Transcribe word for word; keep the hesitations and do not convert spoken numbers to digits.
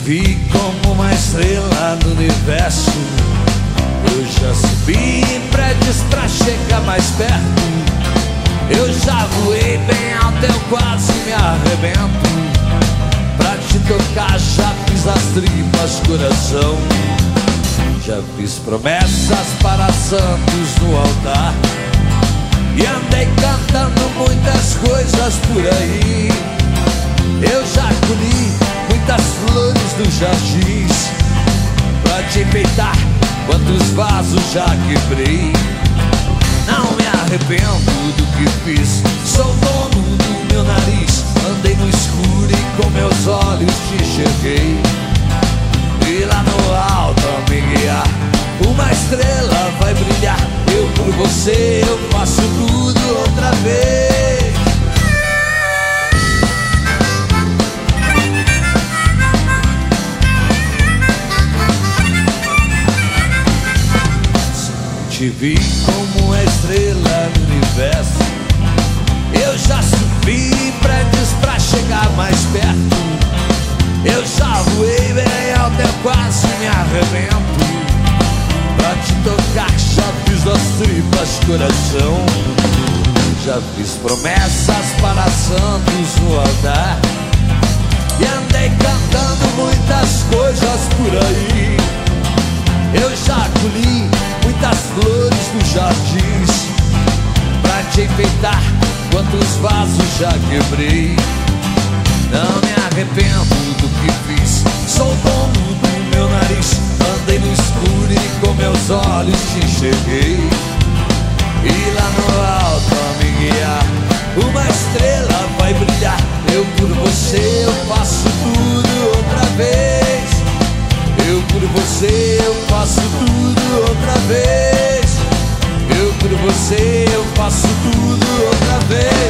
vi como uma estrela no universo. Eu já subi em prédios pra chegar mais perto. Eu já voei bem alto, eu quase me arrebento. Pra te tocar já fiz as tripas, coração. Já fiz promessas para santos no altar. E andei cantando muitas coisas por aí. Eu já colhi muitas flores dos jardins. Pra te enfeitar, quantos vasos já quebrei. Não me arrependo do que fiz. Sou dono do meu nariz. Andei no escuro e com meus olhos te enxerguei. E lá no alto a me guiar, uma estrela vai brilhar. Eu por você, eu faço tudo outra vez. Te vi como uma estrela no universo. Eu já subi prédios pra chegar mais perto. Eu já voei bem alto, eu quase me arrebento. Pra te tocar já fiz as tripas, coração. Já fiz promessas para santos no altar. E andei cantando muitas coisas por aí. Eu já colhi muitas flores nos jardins. Pra te enfeitar, quantos vasos já quebrei. Não me arrependo do que fiz. Sou dono do meu nariz. Andei no escuro e com meus olhos te enxerguei. E lá no alto a me guiar, uma estrela vai brilhar. Eu por você, eu faço tudo outra vez. Eu por você, eu faço tudo outra vez. Eu por você, eu faço tudo outra vez.